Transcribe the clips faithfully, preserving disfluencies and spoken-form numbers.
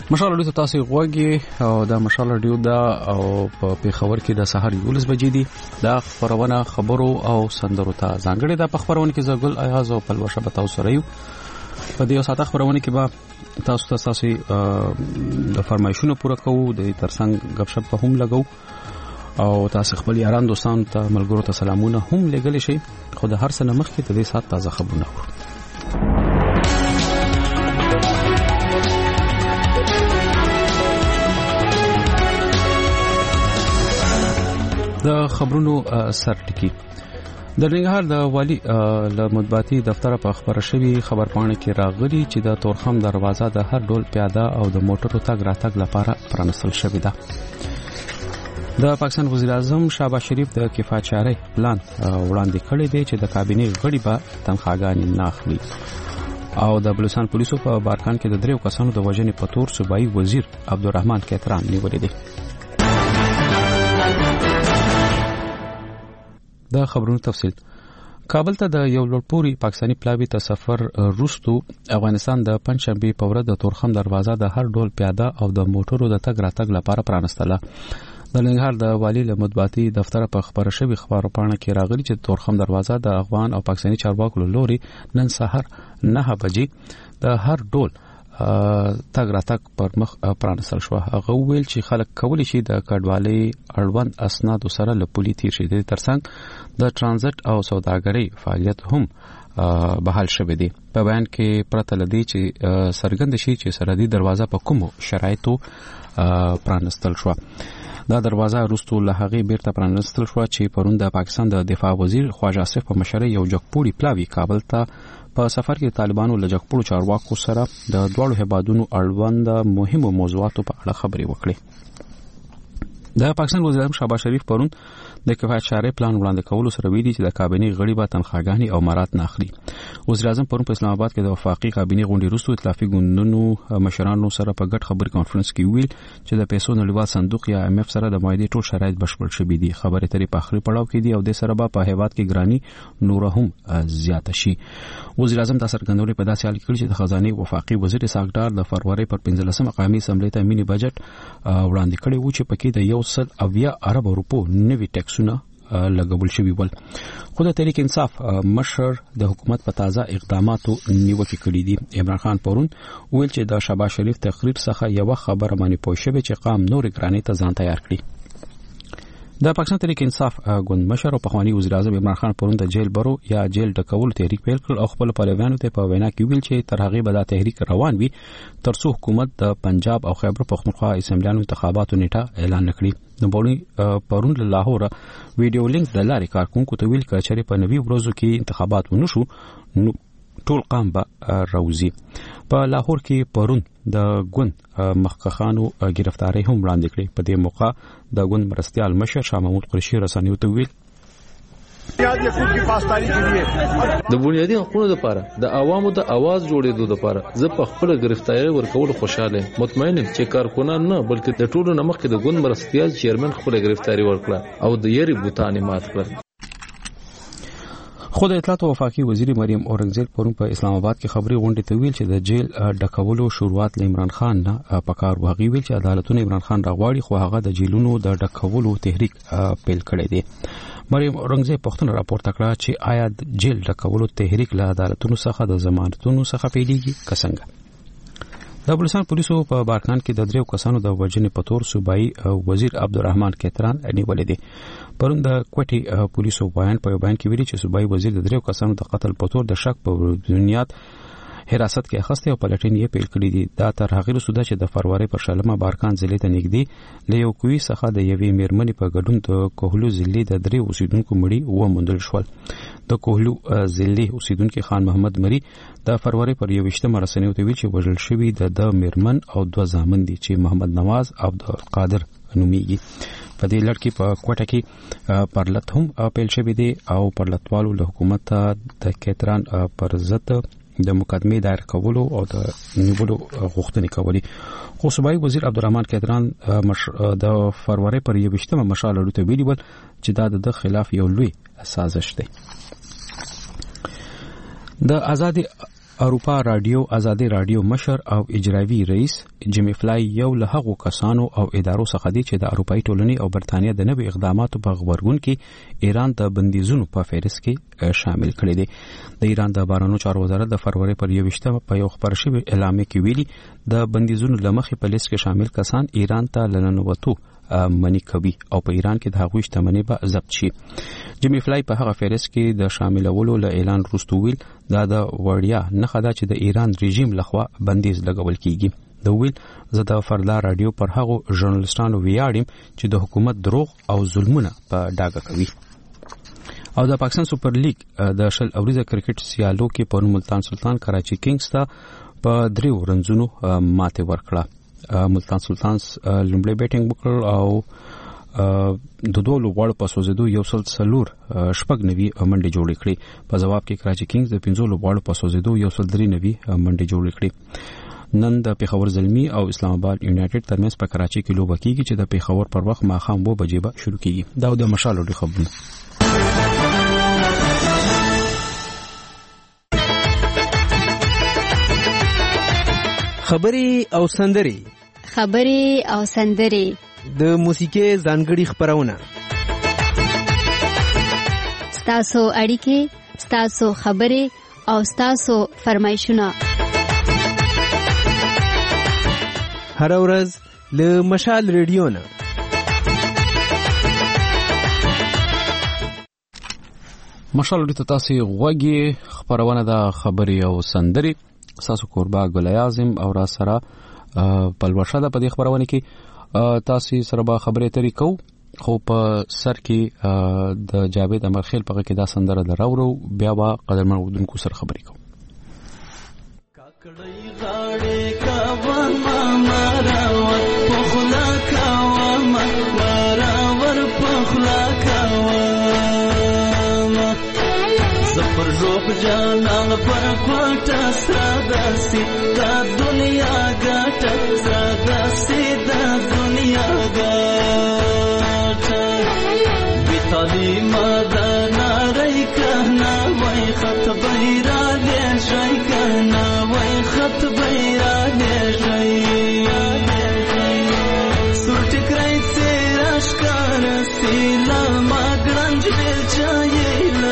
مشال رادیو تاسو غوږی او دا مشال رادیو دا او په پیښور کې د سحر یولس بجې دي. دا خبرونه خبرو او سندرو ته ځانګړي د خبرونه کې زګل ایاز او پلوشه به تاسو سره یو. په دې ساته خبرونه کې به تاسو ته تاسو د فرمایشونو پوره کوو، د ترڅنګ غب شپ هم لګو او تاسو خپل یاران دوستان ته ملګرو ته سلامونه هم لګل شي. خو د هر څه نه مخکې ته دې سات تازه خبرونه وو. د خبرونو سرټکی د ننګرهار د والی له مطبوعاتي دفتر په خبره شوی خبرپاڼه کې راغلي چې د تورخم دروازه د هر ډول پیاده او د موټرو تګ راتګ لپاره پرانستل شوې ده. د پاکستان وزیر اعظم شهباز شریف د کفایتچاري پلان وړاندې کړی دی چې د کابینې غړي به تنخواګانې نه اخلي او د بلوچستان پولیسو په بارکان کې د دریو کسانو د وژنې په تور صوبایي وزیر عبدالرحمن کیتران نیولې دي. د خبرونو تفصیل کابل ته د یو لوړپوړي پاکستانی پلاوی ته سفر روستو افغانستان د پنځشنبه په ورځ د تورخم دروازه د هر ډول پیاده او د موټرو د تګ راتګ لپاره پرانستله. د ننګرهار د والی له مطبوعاتي دفتر په خبره شوی خبرپاڼه کې راغلي چې تورخم دروازه د افغان او پاکستانی چارواکو لوري نن سحر نه بجې د هر ډول تګ راتګ پر مخ پرانستل شو. هغه ویل چې خلک کولی شي د کډوالۍ اړوند اسناد سره له پولي تیر شي. د ترڅنګ د ترانزیت او سوداګرۍ فعالیت هم بحال شوه دي. په بیان کې پرته لدی چې سرګند شي چې سرحدي دروازه په کومو شرایطو پرانستل شو. دا دروازه روستو له هغه بیرته پرانستل شو چې پرون د پاکستان د دفاع وزیر خواجه آصف په مشرۍ یو جګپوړي پلاوی کابل ته په سفر کې طالبانو له جګپوړو چارواکو سره د دوړو هبادونو اړوند مهمو موضوعاتو په اړه خبرې وکړې. د پاکستان وزیر اعظم شهباز شریف پرون د کفایتچاري پلان وړاندې کولو سره ویلي چې د کابینې غړي به تنخواګانې او مراد نه اخلي. وزیر اعظم پرون په اسلام آباد کې د وفاقي کابینې غونډې وروسته ائتلافي ګوندونو مشرانو سره په ګډ خبري کانفرنس کې ویل چې د پیسو نړیوال صندوق یا ایم ایف سره د معاهدې ټول شرایط بشپړ شوي دي. خبرې ترې په اخري پړاو کې دي او د سره په هیواد کې ګرانی نور هم زیات شي. وزیر اعظم د سرګندونې په داسې حال کې چې د خزانه وفاقي وزیر ساګدار د فروری پر پنځلسمه قومي اسمبلی ته مینی بجټ وړاندې کړی و چې پکې د یو سل اویا ارب روپو نوي ټیکسونه لګول شوی ول. خو د تحریک انصاف مشر د حکومت په تازه اقداماتو نیوکه کړې دي. عمران خان پرون ویل چې د شهباز شریف تقریر څخه یو خبره باندې پوه شوی چې قام نور ګرانی ته ځان تیار کړي. د پاکستان تحریک انصاف ګوند مشر او پخوانی وزیر اعظم عمران خان پرون د جیل برو یا جیل ډکول تحریک پیل کړ او خپل پهلوانو ته په وینا کې ویل چې تر هغه به دا تحریک روان وي ترڅو حکومت د پنجاب او خیبر پختونخوا اسمبلیانو انتخاباتو نیټه اعلان نکړي. نو بوري پرون له لاهور ویډیو لینک د لارې کارکونکو ته ویل چې په نوي ورځو کې انتخابات ونشو نو ټول قام به راوځي. په لاهور کې پرون د ګوند مخکخانو گرفتاری هم وړاندې کړې. په دې موقع د ګوند مرستيال مشر شاه محمود قریشي رسنیو ته ویل د بنیادي حقوقو لپاره د عوامو د आवाज جوړېدو لپاره زه په خپل گرفتاری ورکول خوشاله مطمئن یم چې کارکونان نه بلکې د ټولو نمخ د ګوند مرستيال چیرمن خپل گرفتاری ورکړه او د یری بوتانی مات کړ. خود اطلاعات او وفاقي وزیر مریم اورنګزیب پرون په اسلام آباد کې خبري غونډه ته ویل چې د جیل ډکولو شروعات له عمران خان نه پکار وغي ویل چې عدالتونه عمران خان راغواړي خو هغه د جیلونو د ډکولو تحریک پیل کړی دی. مریم اورنګزیب پښتون راپورټ کړ چې آیا د جیل ډکولو تحریک له عدالتونو څخه د ضمانتونو څخه پیلېږي کسنګ. د بلوچستان پولیسو په بارکان کې د دریو کسانو د وژنې په تور صوبایي وزیر عبدالرحمن کیتران نیولې دي. پرون د کوټي پولیسو بیان په بیان کې ویلي چې صوبایي وزیر د دریو کسانو د قتل په تور د شک په بنیاد حراست کې اخیسته او پلټنې یې پیل کړې دي. دا تر هغه وروسته چې د فروری پر شلمه بارکان ضلع ته نږدې له یو کوی څخه د یوې میرمنې په ګډون د کوهلو ضلع د درې اوسیدونکو مړي و موندل شول. د کوهلو ضلع اوسیدونکو خان محمد مری د فروری پر یوویشتمه رسنیو ته ویل چې وژل شوی د د میرمن او دوه زامن دي چې محمد نواز او عبدالقادر نومیږي. په دې لړ کې په کوټه کې پرلط هم پیل شوی دی او پرلطوالو له حکومت د کیتران پر ضد د مقدمه دایر کولو او د نیولو غوښتنې کولې. خو صوبایي وزیر عبدالرحمن کیتران د فروری پر یوویشتمه مشال لرته ویلي ول چې دا د خلاف یو لوی سازش دی. د آزادي اروپا رادیو ازادي رادیو مشر او اجرایي رئیس جیمی فلای یو له هغو کسانو او ادارو څخه دی چې د اروپאי ټولنې او برتانیا د نوي اقداماتو په غبرګون کې ایران د بندیزونو په فهرست کې شامل کړي دي. د ایران د بهرنیو چارو وزارت د فروری پر یوویشتمه په یو خبر شوی اعلامیه کې ویلي د بندیزونو لمخې په لیست کې شامل کسان ایران ته لننوتو منی کوي او په ایران کې د هغوی شتمنۍ به ضبط شي. جیمی فلای په هغه فهرست کې د شاملولو له اعلان وروسته ویل دا د وړیا نښه ده چې د ایران رژیم لخوا بندیز لګول کیږي. د ویل زه د فردا رادیو پر هغو ژورنالستانو ویاړم چې د حکومت دروغ او ظلمونه په ډاګه کوي. او د پاکستان سپر لیګ د شل اوریزه کرکټ سیالو کې په ملتان سلطان کراچي کینګز ته په دریو رنزونو ماته ورکړه. ملتان سلطانز لومړی بیټینګ وکړ او د دوه لوبغاړو په سوزیدو یو سل څلور شپږ نوي منډې جوړې کړې. په جواب کې کراچي کینګز د پنځو لوبغاړو په سوزیدو یو سل درې نوي منډې جوړې کړې. نن د پیښور زلمی او اسلام آباد یونایټډ ترمنځ په کراچي کې لوبه کیږي چې د پیښور پر وخت ماښام و بجې به شروع کیږي. دا د مشال لوډي خبرونه. خبري او سندري خبري او سندري د موسیقي ځانګړي خبرونه ستاسو اړیکې ستاسو خبري او ستاسو فرمایشونه هر ورځ له مشال ریډیو نه. مشال ریډیو ته تاسو غوږی خبرونه د خبري او سندري تاسو کوربا ګل اعظم او را سره پلوشه ده. په دې خبرونه کې تاسو سره به خبرې ترې کو خو په سر کې د جاوید امرخیل په کې دا سندره دراورو بیا با قدرمن ودونکو سره خبرې کو. کاکړی غاړې کا ما راوت پخلا کا ما راور پخلا کا پر روح جانان پر کوټه ساداسي دا دنیا ګټه ساداسي دا دنیا ګټه بیتالي مدنا رای کنا وای خط بیرا دې شای کنا وای خط بیرا دې شای سورټ کرای تیراش کار سیلا ما ګرنج بل چایلا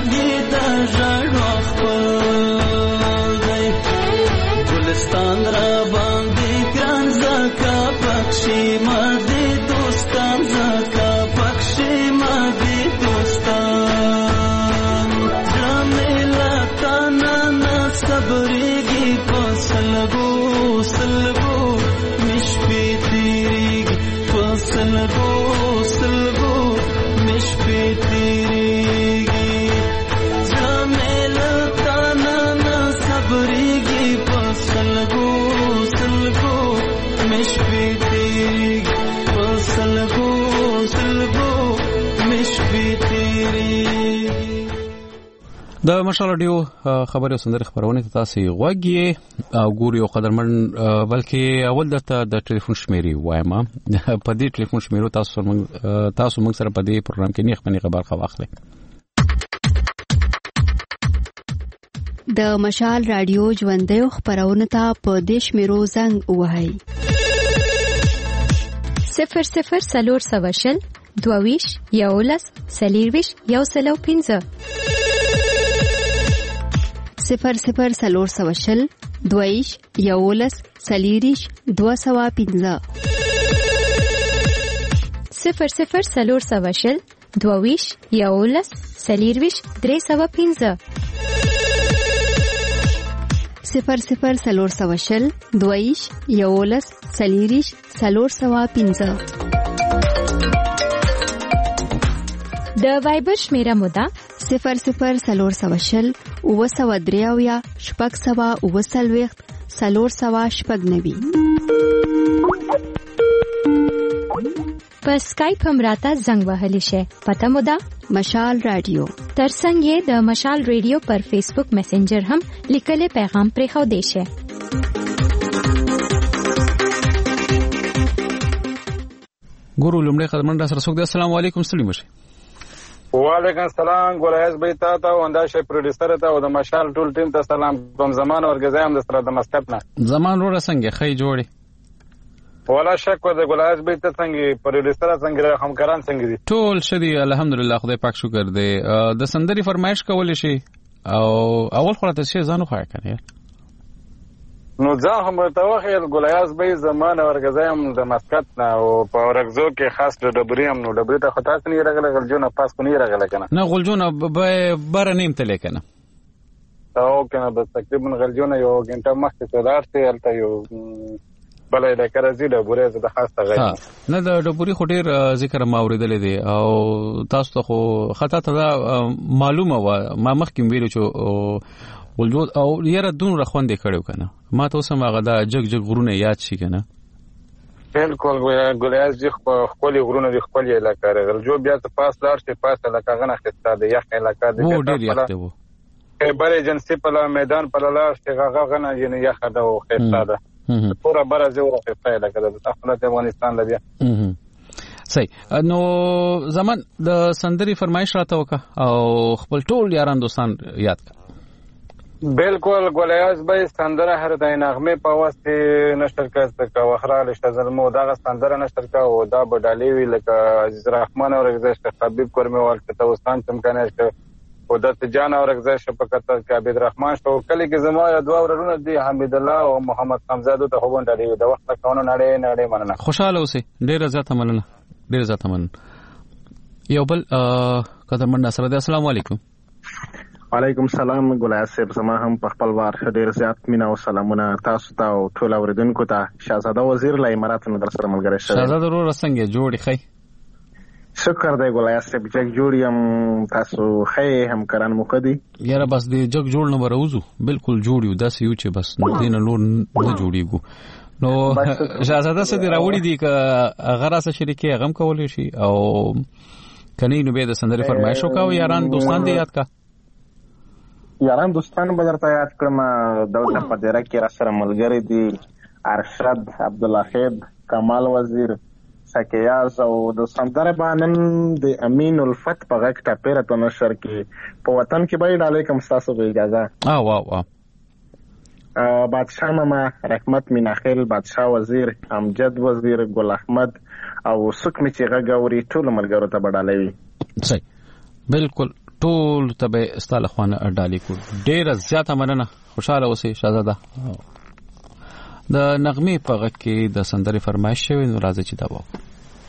باندې د ژړو خپل دی ګلستان را باندې ګران زکا پکشي مدي دوستان زکا پکشي مدي دوستان جمیلا تانا نا صبرېږي په سلګو سلګو مش پې تېرېږي په سلګو سلګو مش پې تېرېږي جمیلا تانا نا صبرېږي په سلګو سلګو مش پې تېرېږي په سلګو سلګو مش پې تېرېږي. د مشال رادیو خبري او سندري خبرونه ته تاسو غوږی او ګوري او قدرمن بلکې اول دته د ټلیفون شمیري وایم په دې ټلیفون شمیرو تاسو تاسو موږ سره په دې پروګرام کې نیخ پنی خبر خو واخلئ. د مشال رادیو ژوندۍ خبرونه ته په دې شمیرو زنګ وهاي صفر صفر سلور سواشل دوویش یولس سلیرویش یو سلو پینځه صفر صفر سلور سواشل دویش یولس سلیریش دو سوا پینځه صفر صفر سلور سواشل دوویش یولس سلیرویش درې سوا پینځه صفر صفر سلور سواشل دویش یولس سلیریش سلور سوا پینځه. د وایبر شمیره مودا صفر صفر سلور سواشل اوه سوا دریاویا شپږ سوا اوه سلويخت سلور سوا شپږ نوي. په سکایپ هم راته زنګ وهلی شي پته مودا مشال رادیو ترڅنګ یې د مشال رادیو پر فیسبوک میسنجر هم لیکلي پیغام پرې خو دی شي. ګورو لمړی خدمت را سره څوک دی. السلام علیکم ستړي مشه. وعلیکم السلام ګولایز بیت تا او انداشه پروډوسر ته او د مشال ټول ټیم ته سلام کوم. زمان ورګزایم د سره د مسکپ نه زمان ور څنګه خې جوړي ولا شک ور د ګولایز بیت څنګه پروډوسر څنګه همکاران څنګه دي ټول شدي الحمدلله خدای پاک شکر دی. د سندري فرمایش کول شي او اول خو راته شي ځانو خای کنه نو ځا هم ته وخیل ګولایز بیت زمان ورګزایم د مسکپ نه او په ورګزو کې خاص د ډبریم نو ډبرې ته خطا نه راغله غلجونه پاس کو نه راغله کنه نه غلجونه به بر نیم تل کنه او کنه بس تقریبا غلجونه یو غنټه مخکې تلار ته الته یو بلې د کرزي ډبرې د خاصه غي نه د ډبرې خټیر ذکر ما اوریدل دي او تاسو ته خو خطا ته معلومه و ما مخکې ویلو چې ولجود او یره دون رخوندې کړو کنه ما ته اوس هغه دا جګ جګ غرونه یاد شي کنه بالکل ګولایز جی خپل غرونه دی خپل علاقې راغل جو بیا ته پاس لار ته پاس علاقې غنه خسته دی یخ علاقې دی وو ډیر یخ دی وو بره جنسي په میدان په لار ته غغه غنه یعنی یخ ده او خسته ده پورا بره زه ورخسته علاقې ده تاسو ته افغانستان لبیا صحیح. نو زمان د سندري فرمایش راته وکړه او خپل ټول یاران دوستان یاد کړه. بالکل ګولایز به سندره هر د نغمه په واسطه نشر کړه کا وخراله شتزلمو دا سندره نشر کا او دا بدالي وی لکه عزیز الرحمن او رغزش حبیب کرمه ول کتوستان چمکنه او د جان او رغزش په کتر کې عبد الرحمن شو کلی کې زما دوا ورونه دي حمید الله او محمد حمزه ته خو باندې د وخت کونه نړۍ نړۍ مننه خوشاله اوسې ډیر زیات مننه ډیر زیات مننه. یو بل قدرمن نصر دی. السلام علیکم. وعلیکم السلام ګولایز صاحب زما هم په خپل وار ډیر زیات مینا او سلامونه تاسو ته او ټول اوریدونکو ته. شاهزاده وزیر لا امارات نه در سره ملګری شوی. شاهزاده ورو څنګه جوړی خی شکر دی ګولایز صاحب چې جوړی هم تاسو خی هم کران مخدي یاره بس دی جګ جوړ نه وروزو بالکل جوړیو داس یو چې بس دین لور نه جوړیږي نو شاهزاده څه دی راوړي دي ک غراسه شریکي غم کولې شي او کني نو به د سندري فرمایش وکاو یاران دوستان دې یاد کا یاران دوستان به درته یاد کړم. دلته په دره کې را سره ملګری دي ارشد عبدالله خید کمال وزیر سکیاز او د سندره باندې د امین الفت په غږ ټاپیره ته نشر کې په وطن کې به علیکم تاسو به اجازه اه واو واو بادشاہ ماما رحمت میناخیل بادشاہ وزیر امجد وزیر ګل احمد او سکمی چې غږوري ټول ملګرو ته بدالوي. صحیح بالکل ټول ته استاله خوانه ډالي کو ډیره زیاته مننه خوشاله اوسئ شهزاده د نغمه په غږ کې د سندرې فرمایش شوی نو راځي چې دا وکړو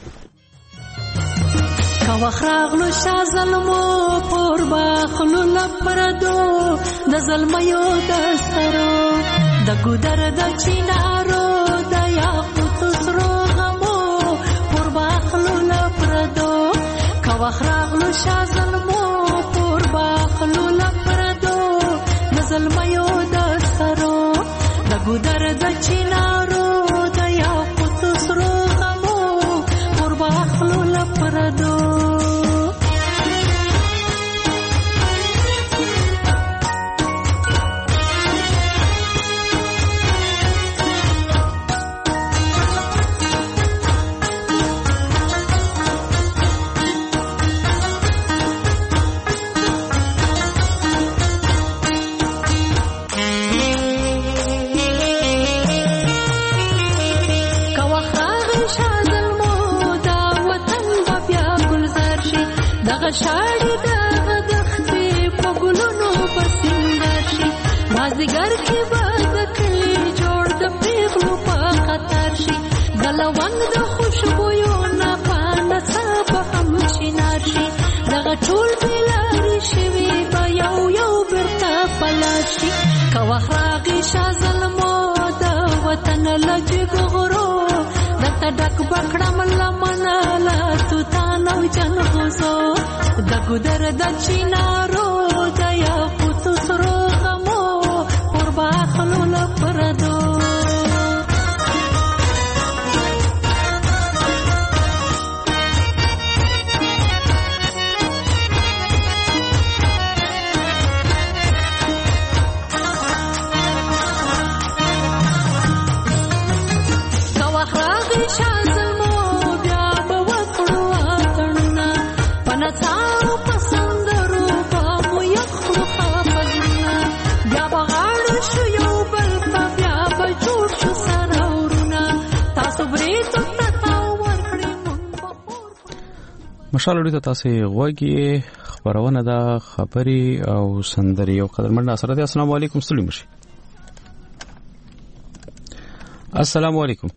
کا وخراغلو شاه ظلمو پور باخلو لپردو د ظلميو د سرو د ګودر د چینارو د یاقوت سرو غمو پور باخلو لپردو کا وخراغلو شاه ظلمو پور باخلو لپردو د ظلميو د سرو د ګودر د چینارو د یاقوت سرو غمو پور باخلو لپردو شاړي دغه دختې په ګلونو پسندر شي مازدیګر کې به د کلي جوړ د پیغلو په خطر شي د لونګ د خوشبویو نه پاڼه څه به هم چینار شي دغه ټول بېلارې شوي به یو یو بېرته پلار شي که وخت راغی شاه ظلمو د وطن له جګغرو درته ډک به کړم لمنه له توتان او جلغوزو د ګودر د چینارو د یاقوتو سرو غمو پر باخلو لپردو مشال لري ته تاسو غوږی خبرونه ده خبري او سندري او قدرمن سره ده. السلام علیکم سلام شي. السلام علیکم.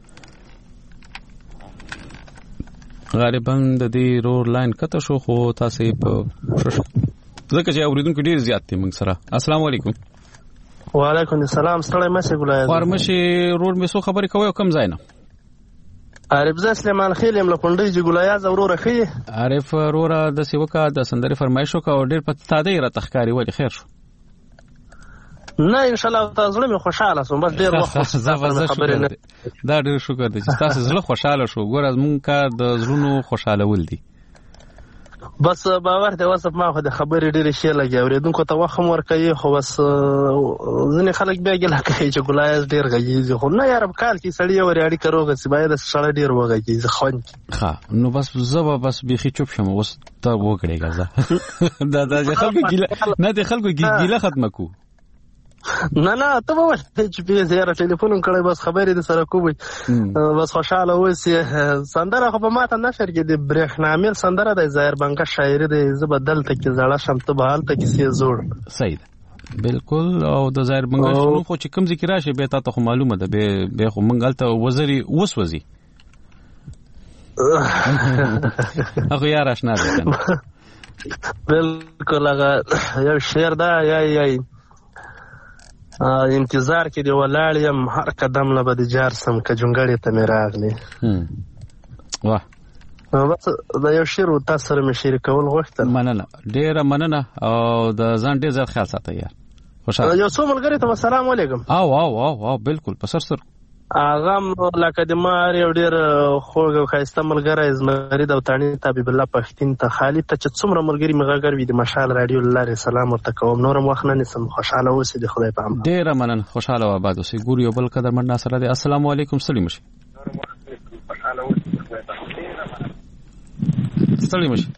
غالبا د دې رور لاین کته شو خو تاسو په ځکه چې اوریدونکو ډیر زیات دي موږ سره. السلام علیکم. وعلیکم السلام. ستړی مشه ګلای فارمشي رور مې سو خبرې کوي کم ځای نه. عارف ز سلیمان خیل یم له کونډې چې ګلایاز وروره خي. عارف وروره د سیوکا د سندري فرمایشو کا او ډیر په تاده را تخکاری ولی خیر شو. نه ان شاء الله تاسو زړه مې خوشاله سوم بس ډیر وخت خبرې نه دا ډیر شکر دی چې تاسو زړه خوشاله شو. ګور از مونږ کار د زړونو خوشاله ول دي. بس باور دی واسه ما خو د خبرې ډېرې شي لګي اوریدونکو ته وخت مور کوي خو بس ځنې خلک بیا ګله کوي چې ګلایز ډېر غږیږي خو نه یار په کال کې سړی یو اړیکه روغه سی باید سړی ډېر وغږیږي خوند ها نو بس زه بس بيخي چوپ شم اوس ته وګړې غزا دا دا خلکو ګله نه د خلکو ګله ختمه کو نه نه ته به چې په زیاره ټلیفون کړی بس خبرې د سره کوی بس خوشاله اوسې. سندره خو په ماته نشر کې د برېښنامل سندره د ظاهر بنګه شاعري د زبدل ته کې زړه شم ته به حالت کې سي زوړ صحیح بالکل. او د ظاهر بنګه شنو خو چې کوم ذکر راشي به تاسو معلومه ده به به خو منګل ته وزري وسوځي هغه یار آشنا ده بالکل. هغه یو شعر ده یا یا انتظار کې دی ولاړ یم هر قدم له بد جار سم ک جونګړې ته مې راغلی. واه بس دا یو شعر تاسو سره مې شریکول غوښتل. مننه ډیره مننه او د ځان ډیر زیات خیال ساتئ یار. خوشاله یو څو ملګری ته السلام علیکم. او او او او بالکل په سر سر هغه لکه د مار یو ډیر خوږ او ښایسته ملګری زمری د وطني طبيب الله پښتين ته خالد ته چې څومره ملګری مغاګر وي د مشال رادیو لاره سلام ورته کوم. نورم وخت نه نسم خوشاله اوسې د خدای په امان. ډیر مننه خوشاله و آباد اوسې. ګور یو بل قدر من سره دی. السلام علیکم سلام شي. سلام شي.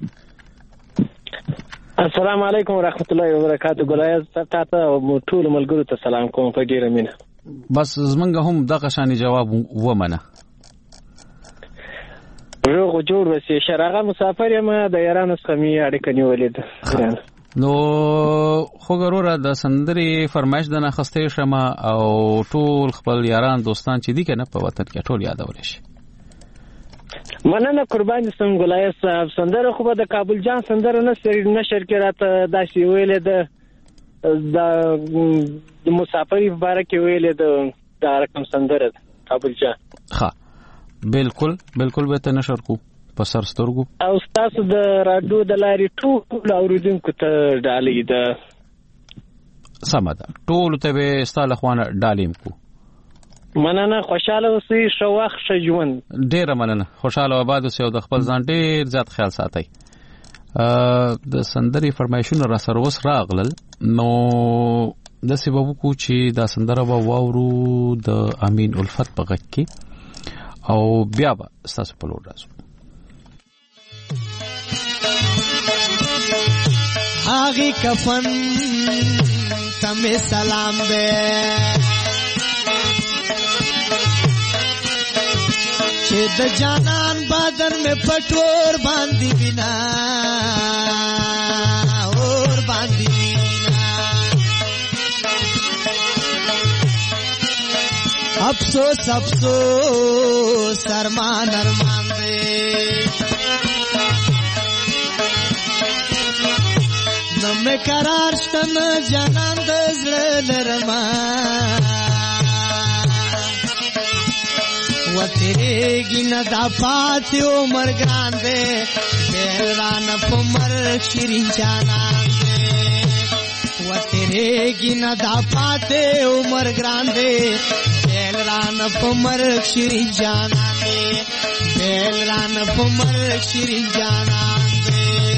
السلام علیکم ورحمت الله وبرکاته. ګلایز تاسو او ټول ملګرو ته سلام کوم په ډیره مینه. بس زمونږ هم دغه شان جواب ومنه. روغ جوړ وسی شرغه مسافر یم د یارانو څخه می اړیکه نیولې ده. نو خو ګوره د سندري فرمایش د ناخسته شمه او ټول خپل یاران دوستان چې دي کنه په وطن کې ټول یادول شي. مننه قربان سم ګلای صاحب. سندره خو د کابل جان سندره نشر نشر کې راته داسې ویلې ده د مسافر مبارک ویلې ده دا رقم سندره کابل جان. ها بالکل بالکل به ته نشر کو په سر سترګو او تاسو د رادیو د لارې ټول اوریدونکو ته ډالۍ ده. سمه ده ټول ته به ستاله خوانه ډالیم کو. مننه خوشاله اوسئ ښه وخت ښه ژوند. ډیره مننه خوشاله آباد اوسئ او د خپل ځان ډیر زیات خیال ساتئ. د سندري فرمایشونه را سره وس راغلل نو د سبب کو چې دا سندره به واورو د امین الفت په غږ کې او بیا به تاسو په لور راځو. آغی کفن تمہیں سلام دے چھے د جانان بادر میں پٹور باندی بنا اور باندی بنا افسوس افسوس ارمان ارمان دے میں قرار شتن جانان د زړه لرما و تیرے گینا دا پاتی عمر گران دے بیران پمر شیرین جانان دے و تیرے گینا دا پاتی عمر گران دے بیران پمر شیرین جانان دے بیران پمر شیرین جانان دے.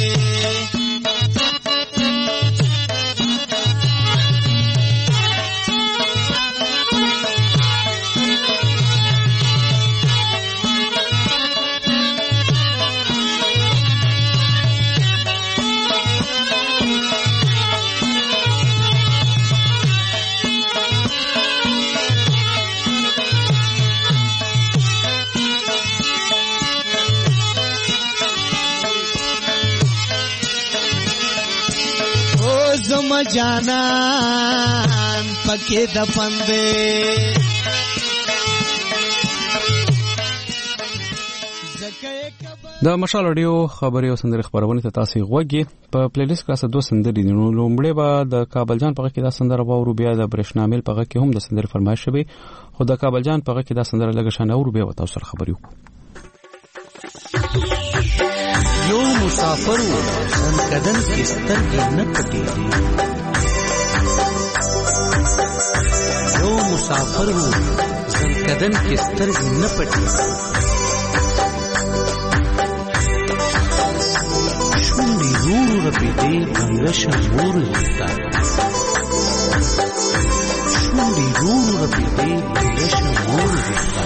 زم جانان پکې دفن دے د مشال اډیو خبري او سندري خبرونه ته تاسو غوږی په پلی لیست کې تاسو دوه سندري دي. نو لومړی به د کابل جان په کې دا سندره واورو بیا د برېښنامل په کې هم د سندري فرمایش شوی خو د کابل جان په کې دا سندره لګ شان اورو بیا تاسو سره خبري وکړو. یو مسافر و زنکدن کې سترګې نه پټېږي یو مسافر و زنکدن کې سترګې نه پټېږي شونډې ورو رپېدې ګنګشه مور ویتا شونډې ورو رپېدې ګنګشه مور ویتا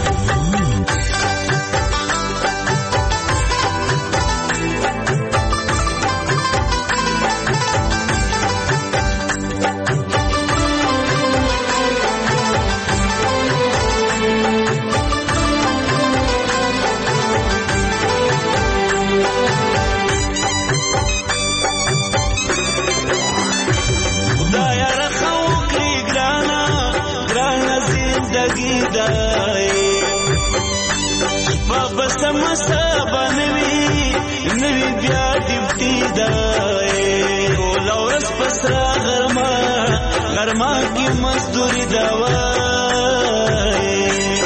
غرما کی مزدوری دوائی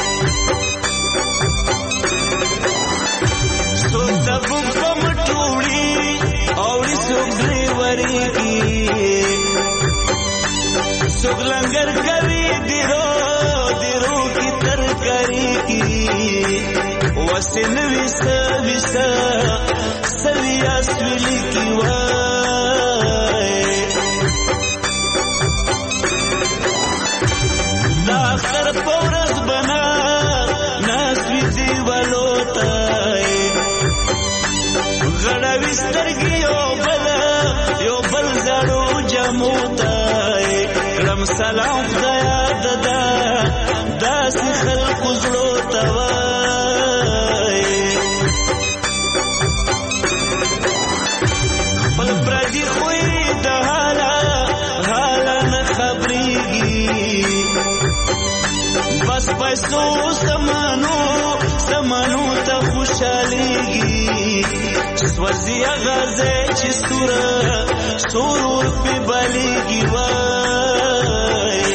سوک دبوک پا مٹوڑی اوڑی سوک ڈریوری کی سوک لنگر کری دیرو دیرو کی ترکاری کی وسن ویسا ویسا سویا سویلی کی وائی اختر پورس بنا ناسوی دیوالوتائی غڑاوی سترگی یو بلا یو بل زڑو جموتائی کرم سلام خدایا ددا داسی خلق زلوتائی پیسو سمانو سمانو ته خوشاليږي چې سوځي غازه چې ستوره سورور په باليږي وای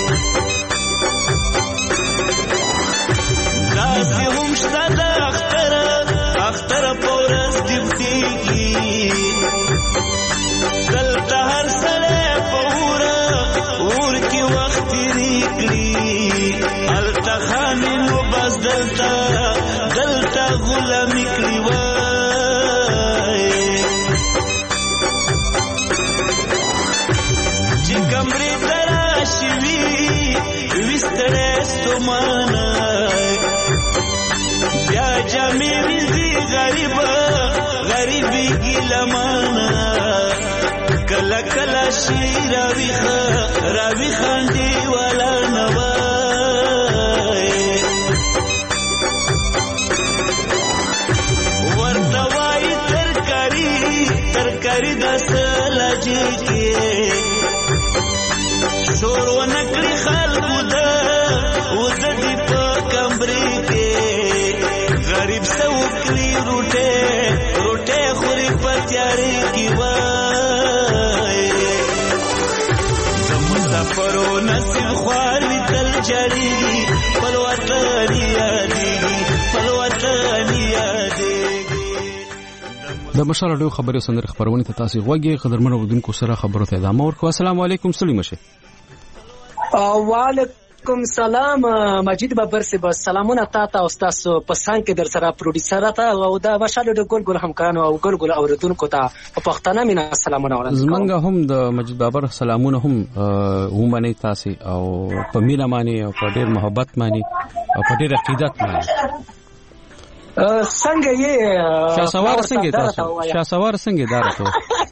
داسې هم شته د اختر اختر پورز دیوتیږي دلته هر سړی په اوره اور کې وخت تېرېږي هلته خامې نو بس دلته دلته غلامي کړي وای چې کمرې ته راشي وي وي ستړی ستومانه بیا جامې وینځي غریبه غریبي ګیلمانه کله کله شي راویښه راویښه انډیواله نه وای ورته وایي ترکاري ترکاري د سلاجې کې شور ونه کړي خلکو ده اوس دې په کمرې کې غریب څه وکړي روټې روټې خوري په تیارې کې وای د مسافرو نصیب خوار وي تل جړېږي خپل وطن یادېږي خپل وطن یادېږي د مشال اډیو خبري سندره خبرونه ته تاسو غوږی قدرمن اورونکو سره خبرو ته ادامه ورکوه. السلام علیکم سلیم شه. وعلیکم سلام مجید بابر سے بس سلامونه تا ته استاد په سان کې در سره پروډوسر تا او دا مشال اډیو ګل ګل همکارانو او ګل ګل اوردونکو ته په پښتنه مینا سلامونه ورکوم. زمونږ هم د مجید بابر سلامونه هم ومنه تاسو او په مینا مانی او په ډیر محبت مانی او په ډیر عقیدت مانی. څنګه یې شاسوار څنګه تاسو شاسوار څنګه دارته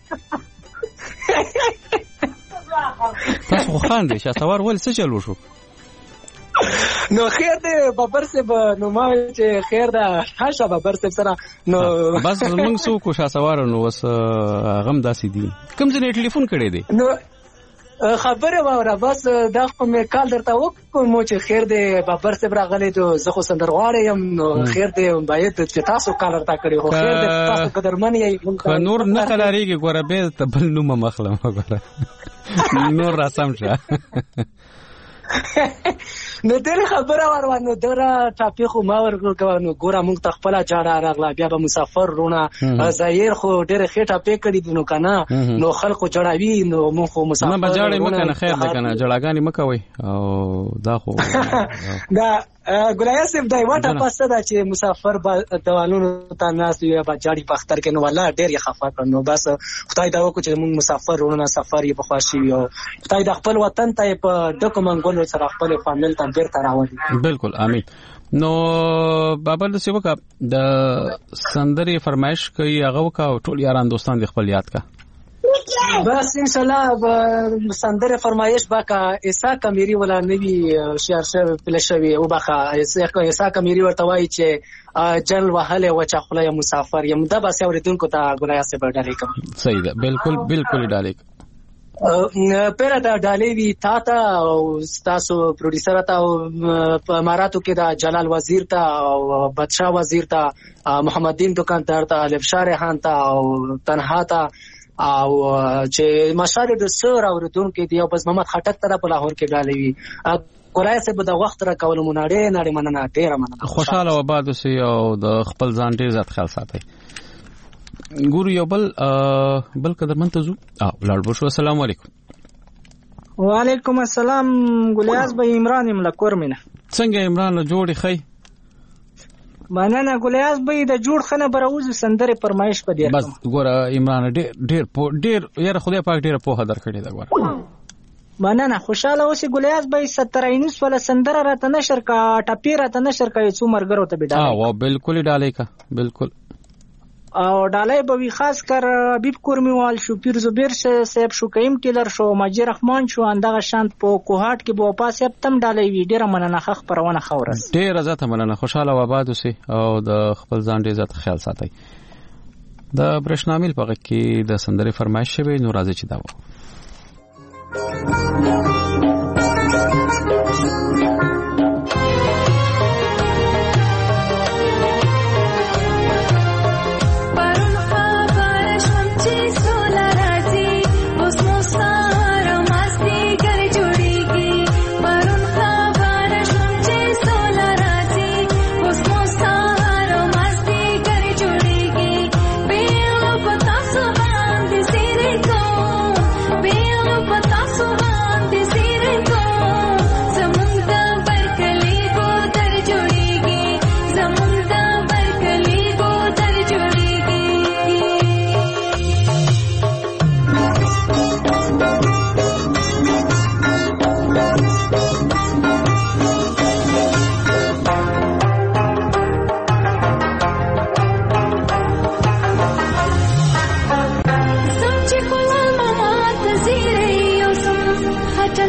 تاسو خو خان دي شاسوار ول څه چلو شو نو خیر دی بابر صاحب نو ما چې خیر ده هاشه بابر صاحب سره نو بس موږ سو کو شاسوار نو وس غم داسې دي کوم ځنه ټلیفون کړی دی نو خبره واره بس دا خو مې کال درته وکړم چې خیر دی بابر صاحب راغلی ته زه خو سندرغاړی یم نو خیر دی باید چې تاسو کال درته کړی خو خیر دی تاسو قدرمن یې نور نه کلاریږي ګوره به ته بل نو مخلم ګوره نور رسم شه نو دغه خبره ورونه دره ټاپی خو ما ورکو نو ګوره مونږ ته خپل جاړه راغلا بیا به مسافر رونه زایر خو ډېر خېټه پې کړی نو کنه نو خلکو جړاوي نو مونږ خو مسافر نه بجاړې مکنه خیر ده کنه جړاګانی مکوي او دا خو دا ګلای صاحب دای واټه پاسه دا چې مسافر دوالونو ته ناس یو بجاړي په اختر کې نو والله ډېر یې خفه کړ نو بس خدای دا وکړي چې مونږ مسافر رونه سفر یې په خواشي یو خدای د خپل وطن ته په ډکو منګولو سره خپل فامیل ته بیرته راوړي. بالکل امين. نو بابل د سیوکا د سندري فرمایش کوي هغه وکا ټول یاران دوستان د خپل یاد کا بس ان شاء الله سندره فرمایش باکا ایسا کمیری ولا نوی شعر شعر پلشوی او باکا ایسا کمیری ورته وای چې جل وهله وچا خله مسافر یم دا بس اوریدونکو ته ګناه سه ډالې کوم. صحیح ده بالکل بالکل ډالې پیره دا ډالې وی تا ته او تاسو پروډوسر ته او اماراتو کې دا جلال وزیر ته او بادشاہ وزیر ته محمد دین دکاندار ته الف شارحان ته او تنها ته او چې مشال د سر اوردونکو دی او بس محمد خټک ته په لاهور کې ډالې وی ګورای سه به د وخت را کول موناړې نړۍ مننه ډیر مننه خوشاله و باد اوسې او د خپل ځان ډیر عزت خیال ساتي. ګورو یو بل بل قدرمن ته زو او لاړ بشو. السلام علیکم. وعلیکم السلام ګلیاز به عمران ملکور مینه څنګه عمران له جوړی خی مننه ګلیاز به د جوړ خنه بروز سندره فرمایش په دی بس ګوره عمران ډیر ډیر ډیر یاره خدای پاک ډیر په هدر کړی دا ګوره مننه خوشاله اوسې ګلیاز به سترینس ولا سندره راته نشر کا ټپی راته نشر کا یو مرګرو ته بډا ها وا بالکل ډالې کا بالکل او ډالای به وی خاص کر حبیب کورمیوال شو پیر زبیر صاحب شو کیم کلر شو ماجی رحمان شو اندغه شانت په کوهات کې بو پاس تم ډالای وی ډیره مننه خخ پرونه خورس ډیره زته مننه خوشاله و آباد اوسې او د خپل ځان ډیر عزت خیال ساتي. د برښنامل په کې د سندري فرمایش شوی نو راځي چې دا و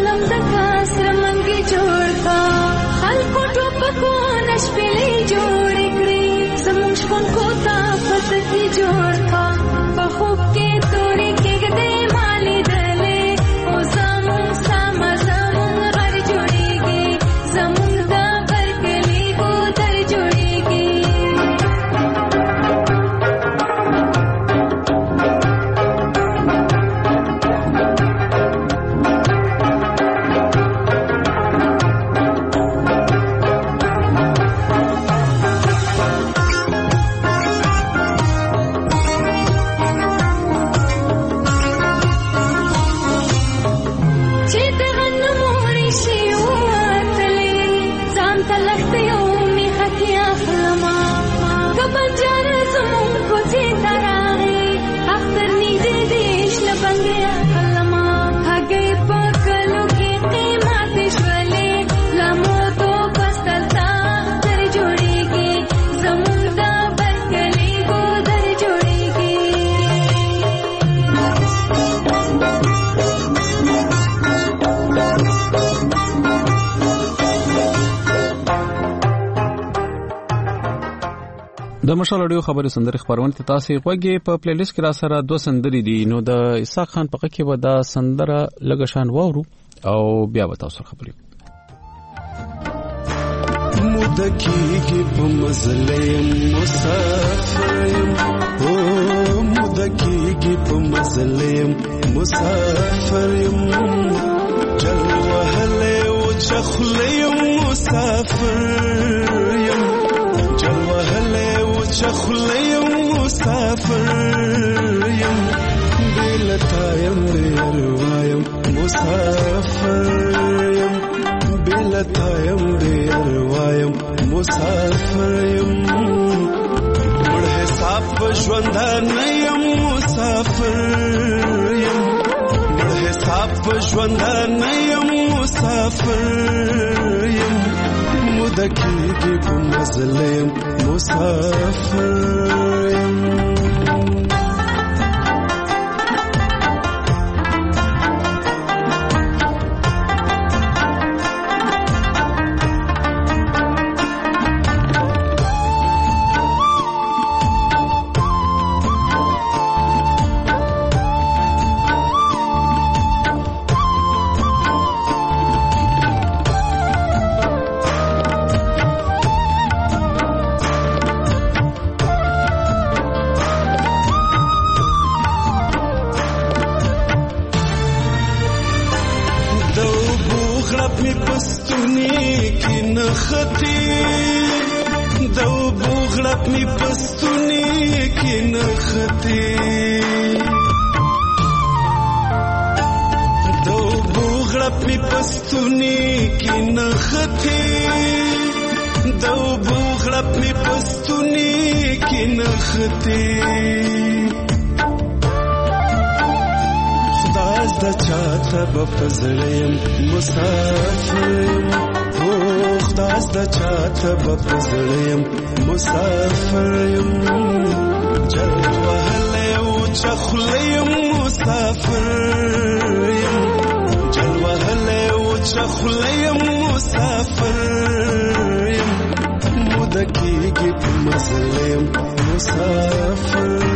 غم د کاسر منګي جوړ کا خلکو ټوپکو نشپلې جوړ کړې زموږ شپون کو تا پتکی جوړ کا په خوب کې توړې کې دې مالې دلې او زموږ سم زموږ غر جوړېږي زموږ د برکلي کو در جوړېږي د مشال اډیو خبري سندري خبرونه ته تاسو غوږی په پلی لیست کې را سره دوه سندري دي نو د اسحاق خان په کې به دا سندره لګشان وورو او بیا به تاسو خبري مدکیږي په مزلیم مسافریم او مدکیږي په مزلیم مسافریم جل وهله او چخلیم مسافریم جل وهله چخلیم مسافریم بلتایم بیروایم مسافریم بلتایم بیروایم مسافریم مړ حساب ژوندانیم مسافریم مړ حساب ژوندانیم مسافریم مدکیږي په مزلیم مسافریم بپزړیم مسافریم او خداس د چاته بپزړیم مسافریم جل وهله او چخلیم مسافریم جل وهله او چخلیم مسافریم مدکیږي په مزلیم مسافریم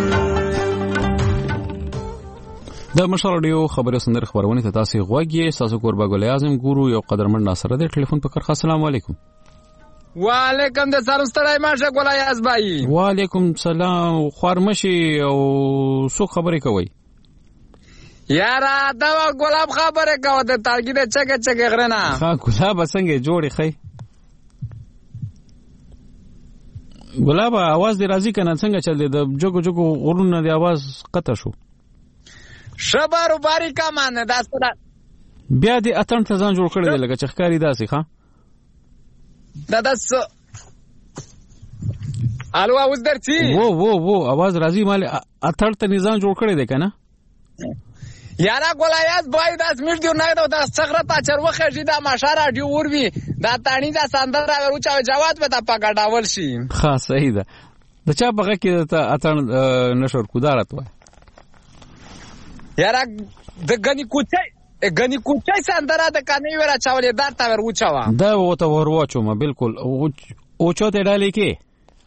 د مشال اډیو خبري سندر خبرونه ته تاسو غوږی تاسو قربا ګل اعظم ګورو یو قدرمن ناصر د ټلیفون په کرخه السلام علیکم وعلیکم د سلام ستړی ماشه ګل اعظم بھائی وعلیکم سلام خورمشي او سو خبرې کوي یارا دا ګلاب خبره کوي د تارګي د چګه چګه غرنا ها ګلاب څنګه جوړي خي ګلاب आवाज دی راځي کنه څنګه چل دی د جوګو جوګو غرونه دی आवाज قطع شو شبارو باریکا مان دا ستړه بیا دې اتن ته ځان جوړ کړی دی لکه چخکاری داسې ښا دا داس الو اوس درځي وو وو وو आवाज راځي مال اتن ته نظام جوړ کړی دی کنه یارا ګولایاس بای داس میټ دی نه دا څغره تا چروخه جی دا ماشاره دی وروي دا تانی دا ساندر راو چا جواد به تا پګډاول شي ښه صحیح ده د چا بغه کې ته اتن نشور کودارت وای یارا د غنی کوچي غني کوچای سندره د کاني ورا چاولې دار تا ور وچاوا دا وته ور واچو ما بالکل او چوته ډالې کې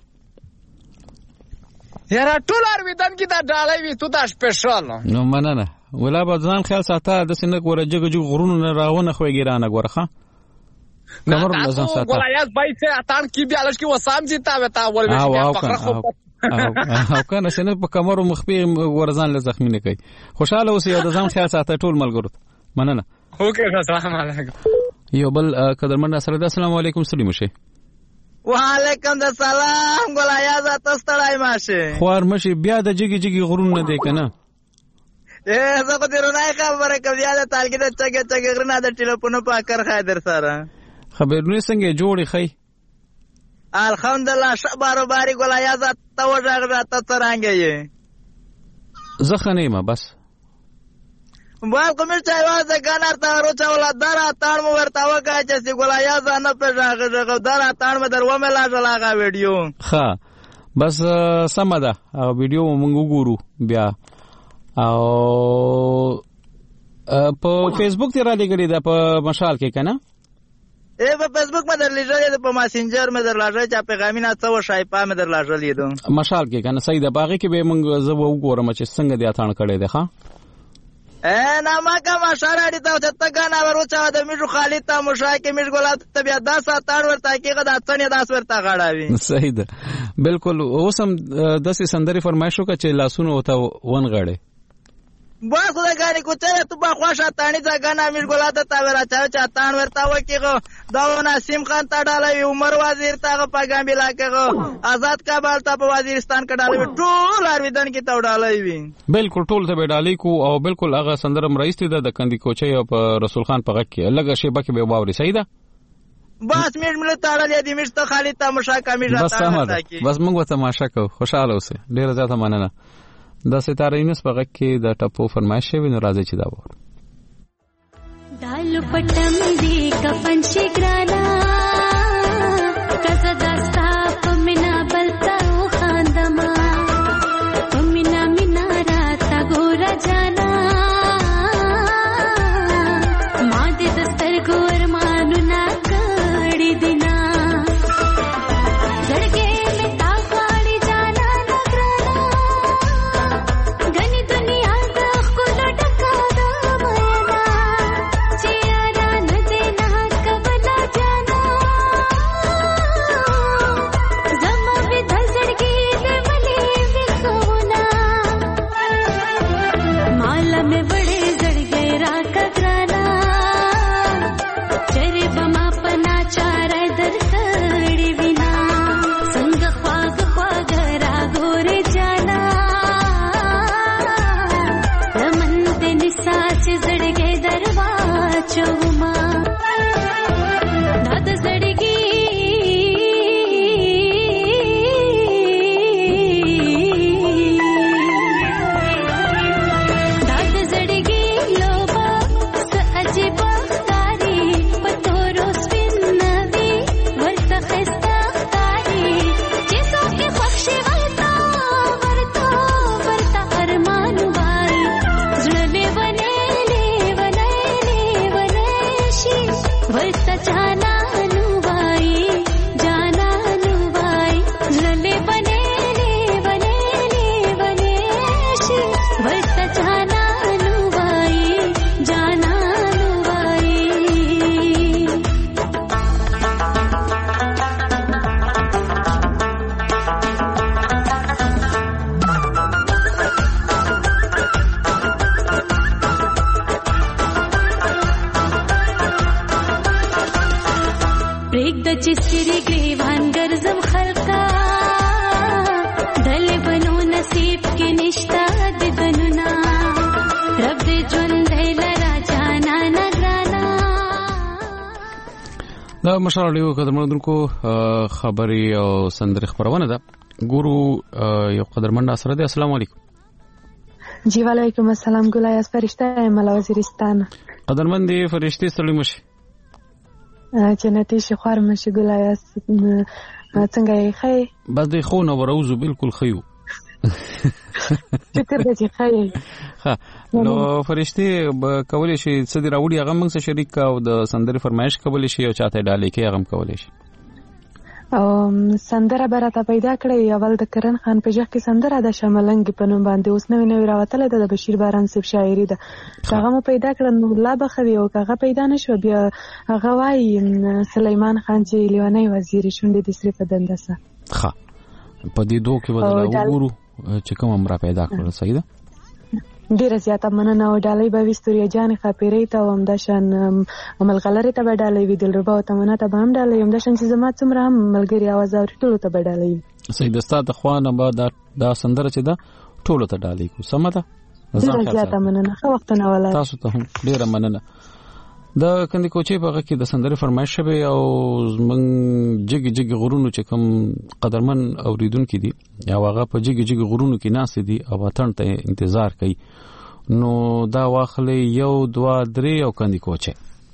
یاره ټول ارویدان کې دا ډالې وي تو دا سپیشل نو مننه ولا بځان خیال ساته د سینه ګوره جګ جګ غرونو نه راونه خوږی رانه ګوره ښه کمر لازم ساته ګولایاز بایته اتان کې بیا لږ کې وسام جتا وتا ول وی فقره خو او کنه سینه په کمر مخبي ورزان له زخمی نه کوي خوشاله اوسې او د ځان خیال ساته ټول ملګرو مننه اوکې السلام علیکم یو بل قدرمن سره السلام علیکم سلیم شه وعلیکم السلام ګولایاز تاسو ته ماشه خوار مشي بیا د جګی جګی غرون نه دی کنه اے زه کو درو نه خبره کوي دا تالګه د چګه چګه غرنه د ټلیفون په اکر خاطر سره خبرونه څنګه جوړی خی الحمدلله شبارو باری ګولایاز ته وځه ته څنګه یې زخنه ما بس بال کومر چای وازه ګانار ته روچا ولادار اتان مو ورتا وکا چې سی ګولایاز نه په ژغه ژغه دار اتان مې درو مې لا لاغه ویډیو ها بس سم ده او ویډیو مونږ وګورو بیا او په فیسبوک ته را لګړې ده په مشال کې کنه اے په فیسبوک مې در لګړې ده په ماسنجر مې در لاږه چې پیغامینه څو شایپا مې در لاږلې ده مشال کې کنه صحیح ده باغې کې به مونږ زه وګورم چې څنګه دي اتان کړي ده ها اے نامه کا مشاره دي ته ته غنا ورچا د میجو خالد ته مشاکه میج ګولات ته بیا داس اتان ورته کې غدا څنې داس ورته غاړاوي صحیح ده بالکل اوسم داسې سندري فرمایشو کا چې لاسونو وته ون غړې با خدای غاني کوته ته با خوښه تانی ځا غنا میج ګولات ته ورا چا چا اتان ورته وکیغه دا نسیم خان ته ډالې عمر وزیر ته پیغام بلا کېغه آزاد کابل ته په وزیرستان کې ډالې ټول ارویدن کې ته ډالې وي بالکل ټول ته ډالې کو او بالکل هغه سندرم رئیس ته د کندي کوچي او په رسول خان په غږ کې لګه شی بکه به باوري صحیح ده بس میډ مل تاړلې دي مشته خالد ته مشاکه میډه بس سمه بس موږ ته ماشا کو خوشاله اوسه ډیر زیاته مننه د ستاره یونس په غږ کې د ټپو فرمایش وی نو راځي چې دا وره دال پټم دی کفن شګرانا کزه داستا پمنا بلتا خاندما پمنا مینا راتا ګور جانا ما دې دستر ګور مانو نا کړی دینا زړګې مې تا غاړي جانا نګرانا غني دنیا د خپل ټکا د مینا چیرې نه دې نه کبلا جانا زما به د زړګې دې ملي وکونا مال مې وړې زړګې را کترانا چرې بما پنا چار در کړې وینا څنګه خواږ خواږ را ګورې جانا لمن دې نساس زړګې دروا چوما داد زړګې داد زړګې لوبا س عجیب کاری پتورو سپینوي ورته خستا کاری چې څوک خوښي ورته ورته ورته ارمان وای زړه ونه ونه ونه شي ورته جانا نو وای جانا نو وای زړه ونه ونه ونه شي ورته جانا نو وای جانا نو وای پریک د چستری گریوان ګرځم خلقا دل بنو نصیب کې نشتا د دننا رب دې ژوند لرا جانا نگرانا دا مشاله قدرمنونکو خبري او سندري خبرونه ده ګورو یو قدرمن سره ده السلام علیکم جی وعلیکم السلام ګلایاس فرشته مل وزیرستان قدرمن دي فرشتي سلام شي جنتی شي خور مشي ګلایاس څنګه یې خې بس د خو نو وروزو بالکل خيو فکر دې خې ها نو فرشتي کولای شي څه دی راوړي هغه موږ سره شریک او د سندرې فرمایش کولای شي او چاته ډالې کې هغه کولای شي. او سندره براته پیدا کړې اول د کرن خان په ځخ کې سندره د شملنګ په نوم باندې اوس نوې نوې راوتله د بشیر باران صاحب شاعري ده. هغه مو پیدا کړل نو لا بخوي او هغه پیدا نشو بیا هغه وايي سلیمان خان چې لیوانی وزیر شونډې د صرف دندسه. ښه په دې دوه کې بدل وګورو چې کوم امر پیدا کړل. صحیح ده. ډیره زیاته مننه او ډالۍ به وستوري جان خاپيري ته هم د شان ملغلره ته به ډالۍ ویدل ربا او تمنه ته به هم ډالۍ هم د شان چې زما څومره هم ملګری आवाज او ټولو ته به ډالۍ. صحیح ده. ستاسو د خوانه به دا د سندره چې دا ټولو ته ډالۍ کو. سم ده. ډیره زیاته مننه. خو وخت نه ولا تاسو ته هم ډیره مننه. د کندې کوچې په هغه کې د سندرې فرمایش شوی او من جګ جګ غرونو چې کوم قدرمن اوریدونکو دي یا هغه په جګ جګ غرونو کې ناس دي او وطن ته انتظار کوي نو دا واخلې یو دوا درې او کندې کوچې.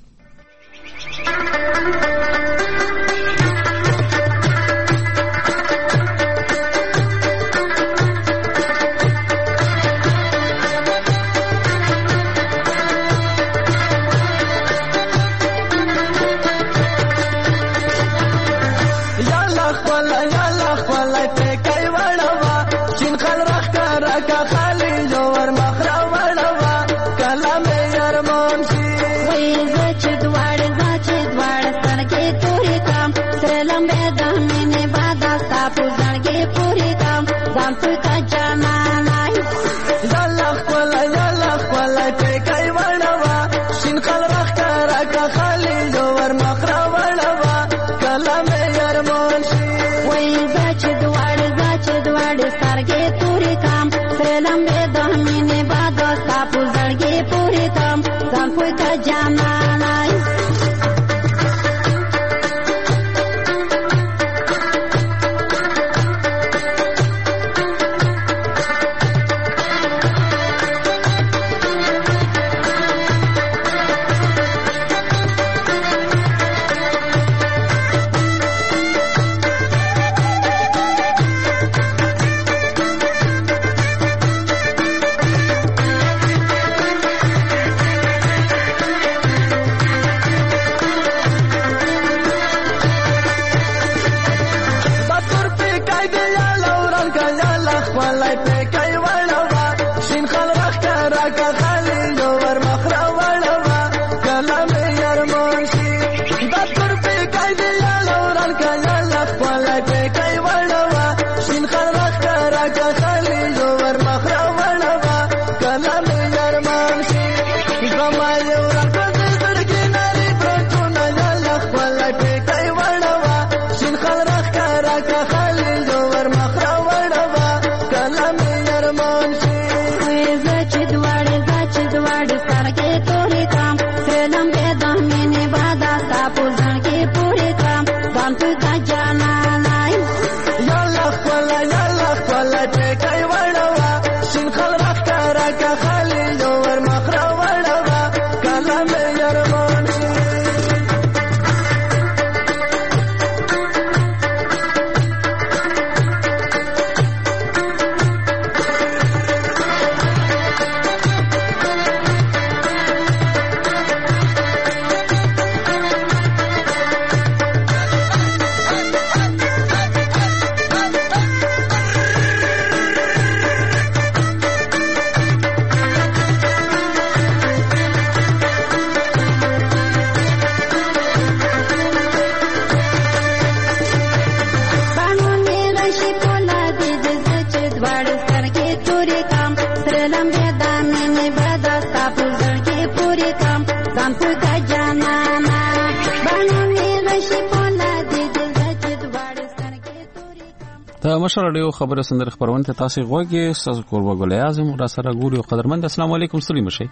مشر ډیو خبره سندره خبرونه تاسو غوږی تاسو کوربه ګل اعظم را سره ګوري قدرمند. السلام علیکم ستړي مشي.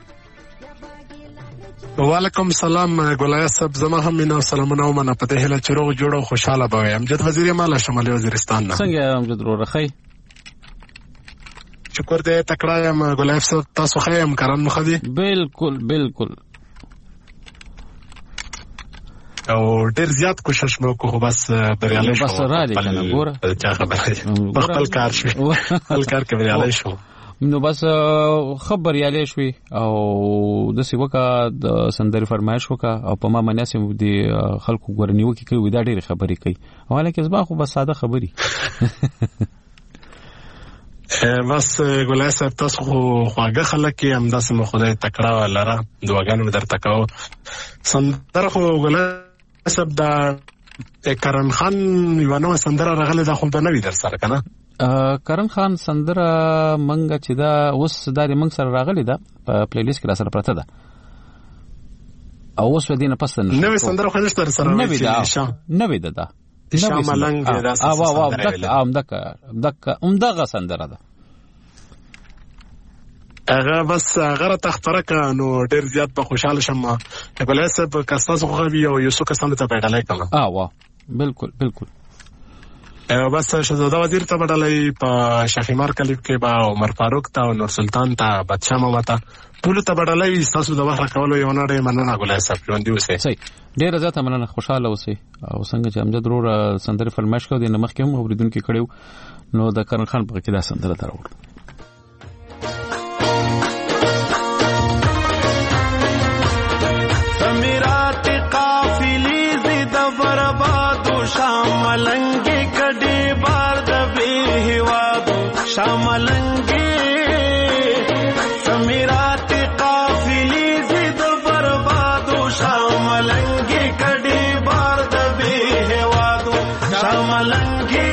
وعلیکم السلام ګلای صاحب زما هم مینا سلامونه او منه پته هله چروغ جوړو خوشاله به امجد وزیر مال شمالي وزیرستان نه څنګه امجد ورو رخی شکر دې تکړه یم ګلای صاحب تاسو خیم کارن مخدي بالکل بالکل او ډیر زیات کوشش مې وکړو بس بریالي شو بس را دي کنه ګوره چا خبره خپل کار شو خپل کار کې بریالي شو نو بس خبر یالې شوي او د سی وکا د سندري فرمایش وکا او په ما مناسب دي خلکو ګورنیو کې کوي دا ډېر خبرې کوي او حالکه زما خو بس ساده خبري بس ګولای صاحب تاسو خو خواږه خلک هم داسې مو خدای تکړه لره دعاګانې مې درته کوو سندره خو ګولای صاحب دا کرن خان یو نوې سندره راغله دا خو به نوې در سره کنه کرن خان سندره منګه چې دا اوس د منګ سره راغلی دا په پلی لیست کې را سره پرته ده او اوس ودینه پس نه نوې سندره خو نشته سره نوې ده نوې ده دا شاملنګ دا سندره ام دک دک ام دغه سندره ده هغه بس هغه تختره نو ډیر زیات په خوشاله شم ګولای صاحب کستاسو خو بیا یو څو کسانو ته پیډلای کړم اه واه بالکل بالکل بس شهزاده وزیر ته بدلای په شفیمار کلیپ کې با عمر فاروق ته او نور سلطان ته بادشاہ ماما ته ټول ته بدلای تاسو د وخت کولو یو نه مننه ګولای صاحب ژوند دی اوسه صحیح ډیر زیاته مننه خوشاله اوسه او څنګه چې امجد ضرور سندره فرمایش کو د نمخ کې هم اوریدونکو کړیو نو د کرن خان په کې دا سندره تراوړ سمیرات قافلی زید بربادو شاملنگی کډی بار د به هوادو شاملنگی سمیرات قافلی زید بربادو شاملنگی کډی بار د به هوادو شاملنگی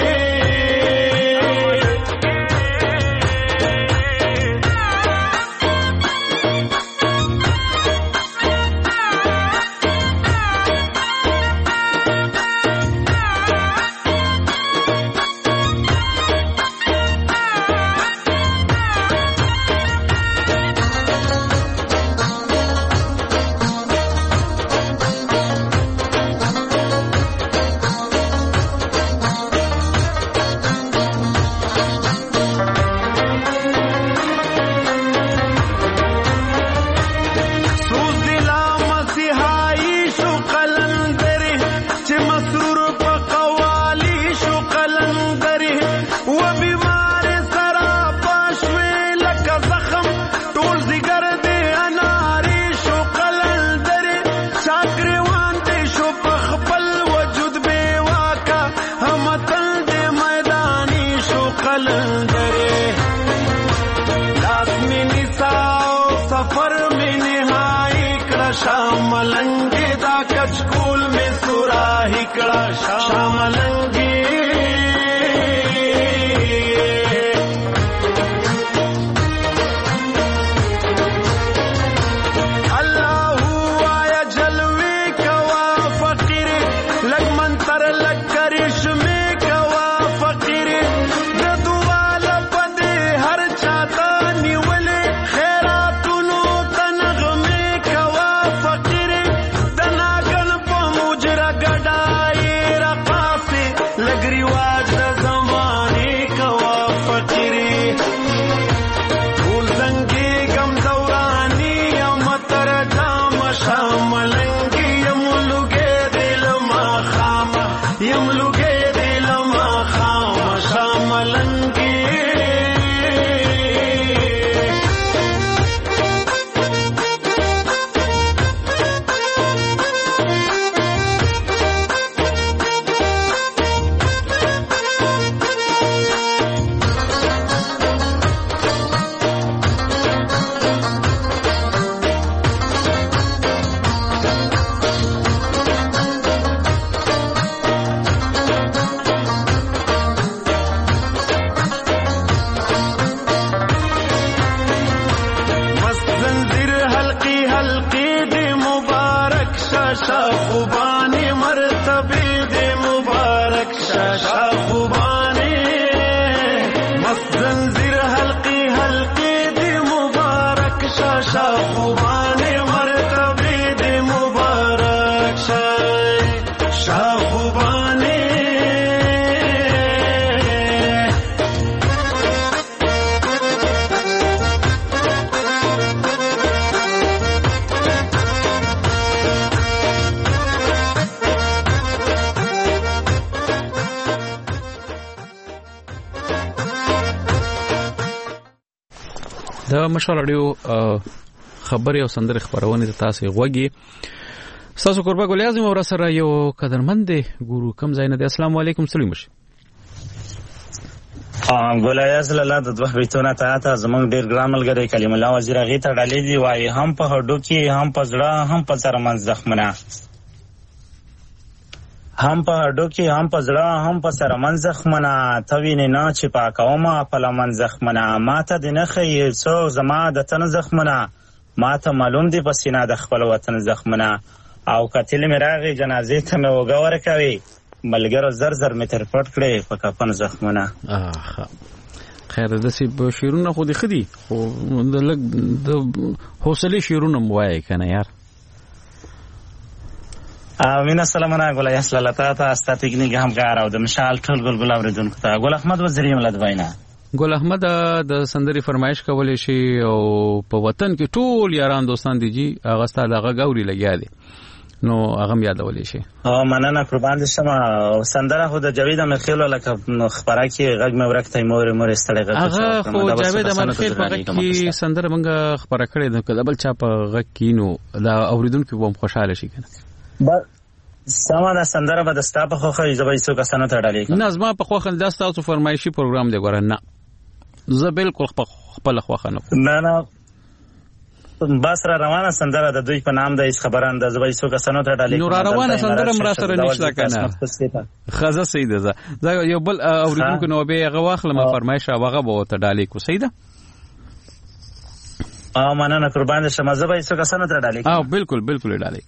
شاملنگی دا کچکول میں سوراہی کڑا شاملنگی اللہ آیا جلوے کوا فقیر لگ منتر لگ کرش میں کوا فقیر جدوال پدے ہر چاہتا نیولے خیراتونو تنغ میں کوا فقیر دناگن پا مجرہ گڑائی رقاسی لگ رواج دا زمانے کوا فقیر پھول زنگی گم دورانی یم ترجام شاملنگی یم لگے دل ما خام یم لگے دل ما خام شاملنگی خوبانی مرتبی دے مبارک شاشا خوبانی مست زنجیر حلقی حلقی دے مبارک شاشا خوبانی مرتبی دے مبارک شاشا خوبانی د مشال اړیو خبري او سندره خبرونه تاسو غوږی تاسو قربا ګل اعظم اور سره یو قدرمند ګورو کم زاینه د السلام علیکم سلیم شي ګل اعظم لاله د دوه بیتونه ته ته زمونږ ډیر ګرامل غری کلیم الله وزیر غی ته ډالې دی وای هم په هډو کې هم په زړه هم په سر من زخمونه هم په هډو کې هم په زړه هم په سر من زخمونه توینه نه چې پاکوما په لمن زخمونه ماته د نخې څو زما د تن زخمونه ماته معلوم دی په سینه د خپل وطن زخمونه او قتل مراغي جنازې ته مې وګور کوي ملګرو زر زر متر پټ کړي په کفن زخمونه. خیر د سی شیرونه خو دي خدي خو د لګ د حوصله شیرونه موای کنه یار. امین سلامونه ګل احسن الله تعالی استا تکنیک هم کار او د مشال ټول ګلګل اوریدونکو ته ګل احمد وزیر ملت وینا ګل احمد د سندري فرمایش کولې شي او په وطن کې ټول یاران دوستان دي جی هغه ستا دغه غوري لګیا دي نو هغه یادولې شي. او مننه قربان دي شمه سندره خو د جاوید امرخیل لکه خبره کې غږ مې ورک تیمور مور استړی غږ هغه خو جاوید امرخیل په غږ کې سندره منګه خبره کړې ده کله بل چا په غږ کې نو دا اوریدونکو هم خوشاله شي کنه سما دا سندره به دستا په خوخه زبې څو کسانو ته ډالې نه زما په خوخه د تاسو فرمایشي پروګرام دی ګوره نه زه بالکل خپل خوخه نه نه نه بس را روانه سندره د دوی په نام د هیڅ خبران د زبې څو کسانو ته ډالې نو را روانه سندره مرا سره نشته کنه خزه سیده زه یو بل اوریدونکو نو به هغه واخله ما فرمایش هغه به ته ډالې کو سیده ا مننه قربان شمه زبې څو کسانو ته ډالې اه بالکل بالکل ډالې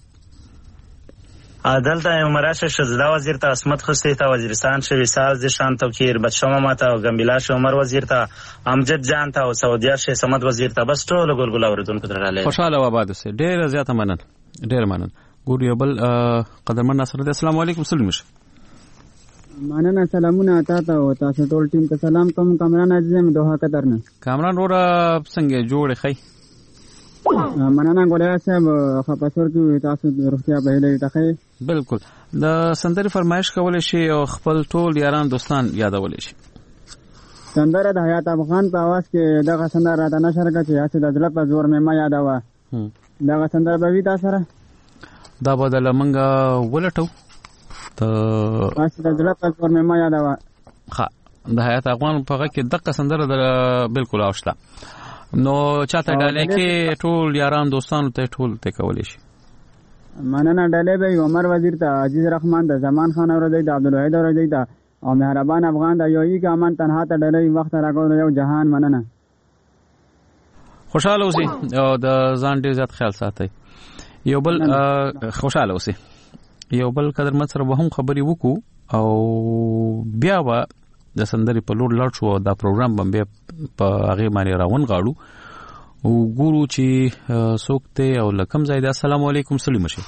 دلته عمراشه شزدا وزیر ته اسمت خوستی ته وزیرستان شوی ساز د شان توکیر بچما ماته او ګمبیلاش عمر وزیر ته امجد جان ته او سعودیا شه سمد وزیر ته بس ټول ګلګل اوریدونکو تراله خوشاله و آباد سه ډیر زیاته منن ډیر منن ګور یو بل قدرمن ناصر السلام علیکم سلیم شه مننه سلامونه تاسو او تاسو ټول ټیم ته سلام کوم کامران عزیزم دوه قدرنه کامران وره څنګه جوړ خی مننه ګولیا صاحب خپاسور کې تاسو روغتیا به له تخې بالکل د سندري فرمایش کول شي او خپل ټول یاران دوستان یادول شي سندره د حیات افغان په आवाज کې دغه سندره راته نشر کړه چې اسې د ځل په زور مې ما یادوا دغه سندره به وی تاسو سره دا بدل منګه ولټو ته اسې د ځل په زور مې ما یادوا ښه د حیات افغان په هغه کې دغه سندره بالکل اوشته نو چاته ډالې کې ټول یاران دوستانو ته ټول ته کولې شي مننه ډالې به عمر وزیر ته عزیز رحمان د زمان خان اوردی د عبدالوحید اوردی ته او مهربان افغان د یوې کا امن تنها ته ډالې وخت راکول یو جهان مننه خوشاله اوسئ او د ځان ډیر زیات خیال ساتئ یو بل خوشاله اوسئ یو بل قدرمن سره به هم خبري وکړو او بیا به د سندري په لور لاړ شو دا پروګرام باندې په هغه باندې راون غاړو او ګورو چې سوکته او لکم زید السلام علیکم سلیم شي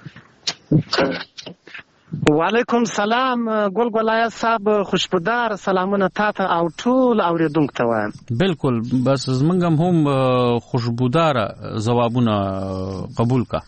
وعلیکم سلام ګل ګلای صاحب خوشبودار سلامونه تاسو او ټول اوریدونکو ته وایم بالکل بس زمونږ هم خوشبودار جوابونه قبول کا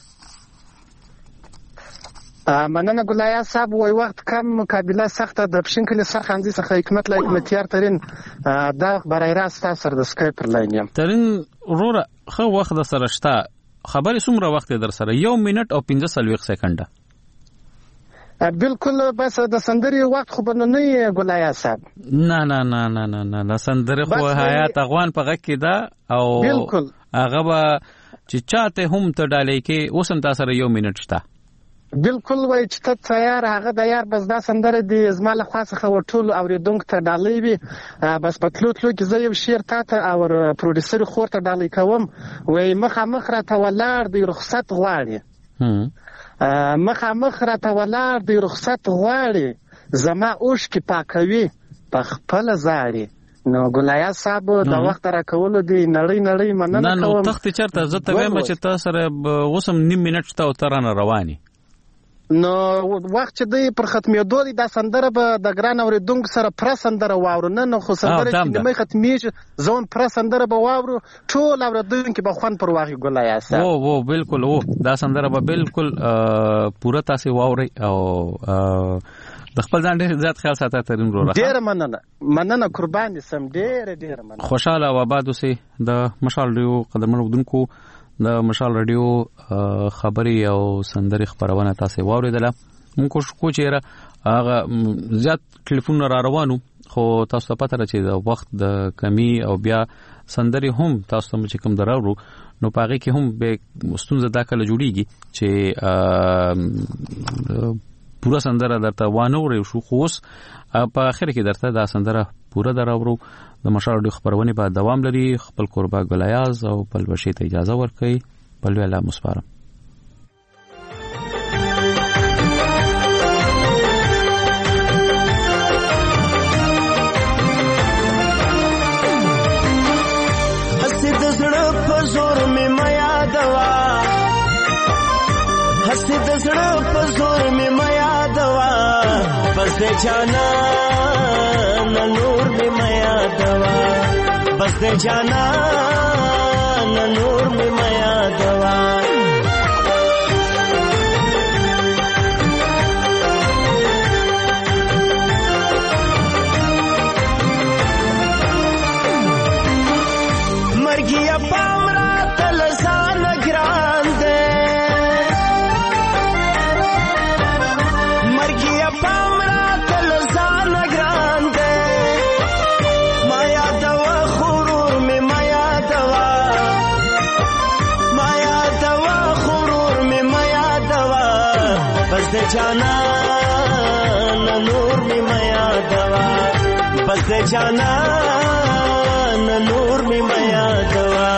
مننه ګلای صاحب وای وخت کم مقابله سخته د پښینکل سرخانځي څخه حکمت لا حکمتیار ترين دا برای راست سره د سکایپ پر لاین یم ترين وروره خو وخت د سره شته خبرې څومره وخت در سره یو منټ او پنځه سلويخ سکند بالکل بس د سندري وخت خو بنه نه ګلای صاحب نه نه نه نه نه نه د سندري خو حیات افغان په غږ کې دا او بالکل هغه به چې چاته هم ته ډالې کې اوسم تاسو سره یو منټ شته بالکل وای چې ته تیار هغه د یار بس دا سندره دی زماله خاصه خو ټول اوریدونکو ته ډالې وي بس په تلو تلو کې زه یو شعر ته او پروډوسر خور ته ډالې کوم وای مخه مخ را ته ولار دی رخصت غواړي مخه مخ را ته ولار دی رخصت غواړي زما اوش کې پاکوي په خپل زاري نو ګلایا صاحب دا وخت را کول دي نړۍ نړۍ مننه کوم نه نو تخت چرته زه ته وایم چې تاسو سره اوسم نیم منټ ته ترانه رواني نو وخت چې دی پر ختمېدو دی دا سندره به د ګران اوریدونکو سره پر سندره واورو نه نو خو سندره چې د مې ختمېږي ځون پر سندره به واورو ټول اوریدونکو به خوان پر واغی ګلایا صاحب او او بالکل او دا سندره به بالکل پوره تاسو واوري او د خپل ځان ډېر زیات خیال ساته ترین وروره. ډېره مننه مننه قربان دي سم ډېره ډېره مننه. خوشاله او آباد اوسئ. د مشال رادیو قدرمن اورېدونکو د مشال رادیو خبري او سندري خبرونه تاسو واوریدله. موږ کوشش کوو چې هغه زیات ټلیفون را روانو خو تاسو ته پته را چې د وخت د کمی او بیا سندري هم تاسو ته چې کوم دراورو نو پاره کې هم به ستونزه دا کله جوړیږي چې پورا سندره درته وانه ورې شو خو اوس په اخر کې درته دا سندره پورا دراورو. د مشال رادیو خبرونه به دوام لري. خپل قربا ګلیاز او بل بشي ته اجازه ورکړئ. بل ویلا مسپارم. हंसी दसड़ा पजोर में माया दवा बस दे जाना न नूर में माया दवा बस दे जाना न नूर में माया दवा मर गया पावरा तलसान ग्रांदे पामरा तलसान ग्रांदे माया दवा खुरूर में माया दवा माया दवा खुरूर में माया दवा बस दे जाना न नूर में माया दवा बस दे जाना न नूर में माया दवा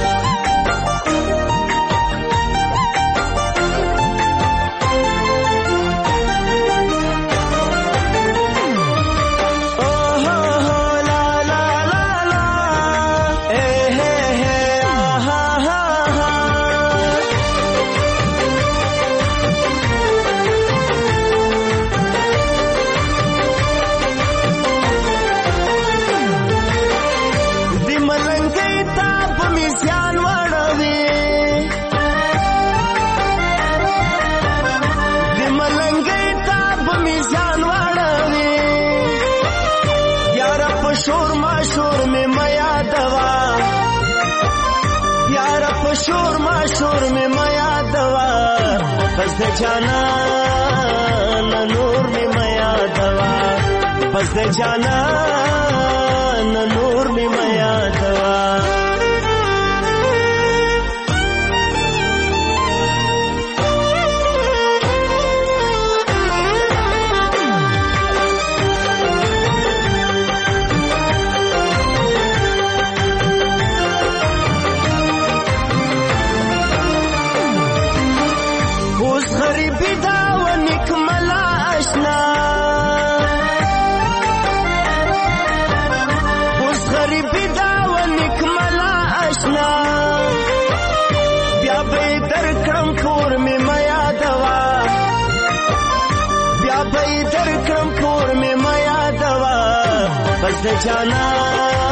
शोर माशोर में माया दवा बस दे जाना न नूर में माया दवा बस दे जाना न नूर में माया दवा बस दे जाना